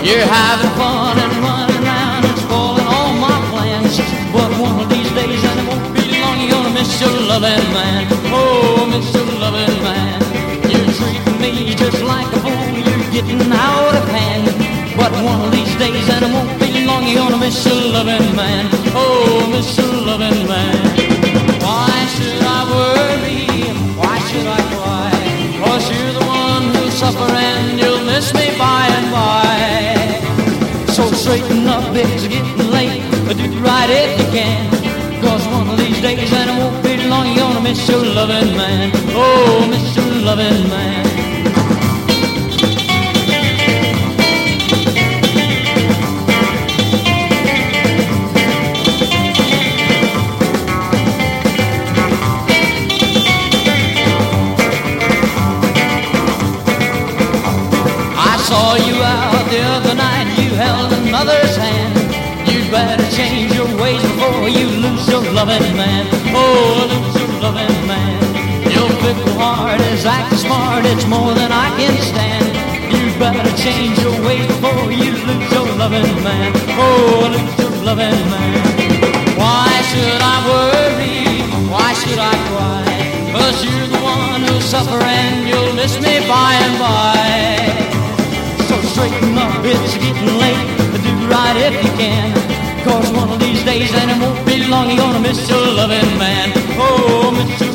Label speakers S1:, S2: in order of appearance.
S1: You're having fun and running around and spoiling all my plans. But one of these days, and it won't be long, you're gonna miss your loving man. Oh, miss your loving man. You're treating me just like a fool. You're getting out of hand. But one of these days, and it won't be long, you're gonna miss your loving man. Oh, miss your loving man. Why should I worry? Why should I cry? 'Cause you're the one who'll suffer and you'll miss me by and by. So straighten up, it's getting late. Do right if you can. 'Cause one of these days, and it won't be long, you're gonna miss your loving man. Oh, miss your loving man. Saw you out the other night, you held another's hand. You'd better change your ways before you lose your loving man. Oh, lose your loving man. Your fickle heart is acting smart, it's more than I can stand. You'd better change your ways before you lose your loving man. Oh, lose your loving man. Why should I worry? Why should I cry? 'Cause you're the one who'll suffer and you'll miss me by and by. So straighten up, it's getting late. Do right if you can. 'Cause one of these days, and it won't be long, you're gonna miss your loving man. Oh, miss your